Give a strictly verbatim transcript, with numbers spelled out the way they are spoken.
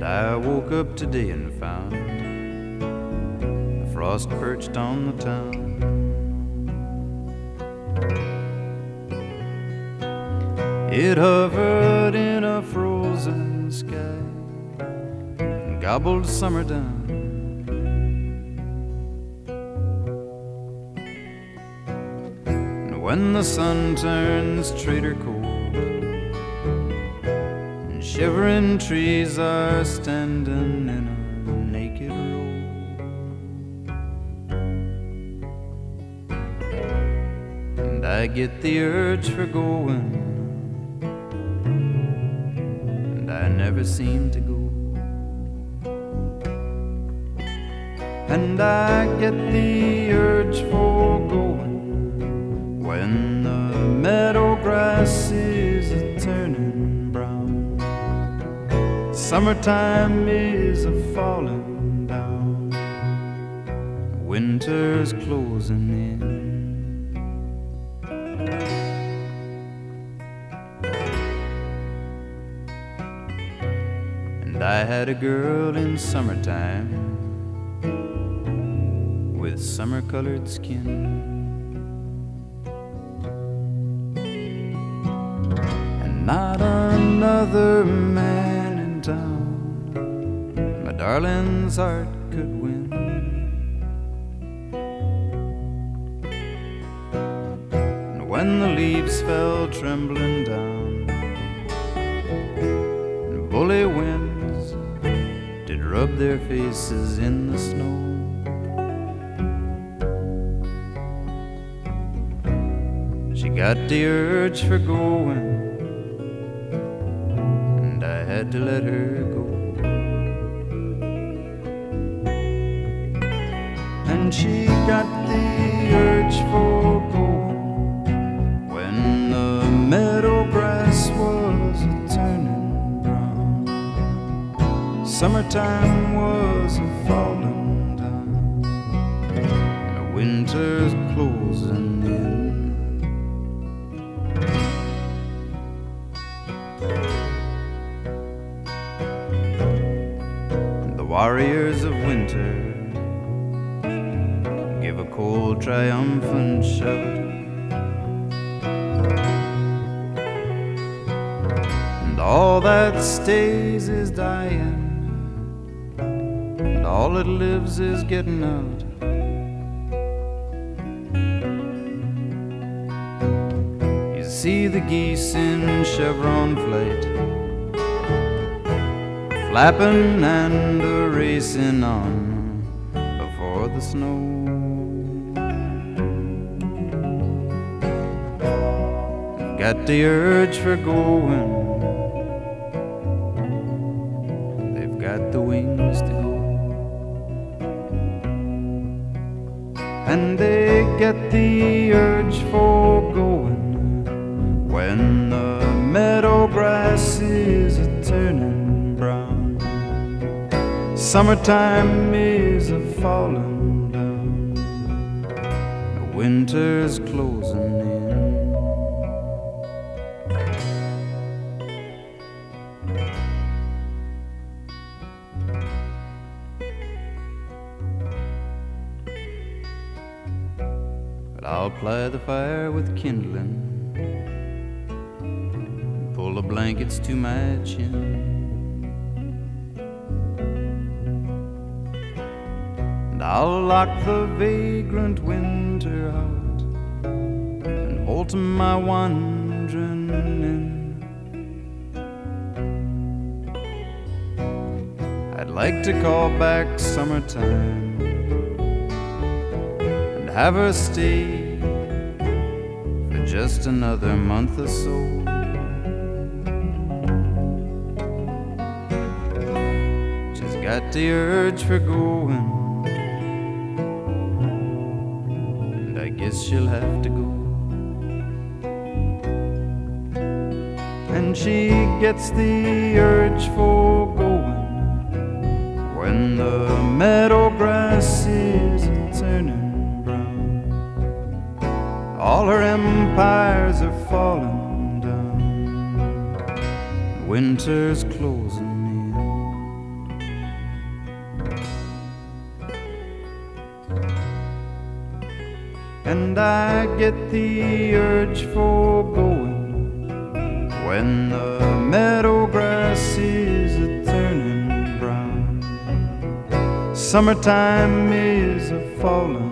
I woke up today and found the frost perched on the town. It hovered in a frozen sky and gobbled summer down. And when the sun turns traitor cold, shivering trees are standing in a naked row, and I get the urge for going, and I never seem to go. And I get the urge for going when the meadow grass is a-turning brown. Summertime is a-falling down, winter's closing in. And I had a girl in summertime with summer-colored skin, and not another man in town my darling's heart could win. And when the leaves fell trembling down and bully winds did rub their faces in the snow, she got the urge for going, and I had to let her go. And she got the urge for going when the meadow grass was a-turning brown. Summertime was a-falling down, and winter's closing in. The warriors of winter give a cold triumphant shout, and all that stays is dying, and all that lives is getting out. You see the geese in chevron flight, flapping and a-racing on before the snow. Got the urge for going, they've got the wings to go, and they get the urge for going when the meadow grass is a-turning brown. Summertime is a-falling down, the winter's closing in. But I'll ply the fire with kindling, pull the blankets to my chin, and I'll lock the vagrant winter out and halt my wandering in. I'd like to call back summertime and have her stay for just another month or so. She's got the urge for going, and I guess she'll have to go. And she gets the urge for going when the meadow grass is a-turning brown. All her empires are falling down, winter's closing in. and I get the urge for going when the meadow grass is a turning brown. Summertime is a falling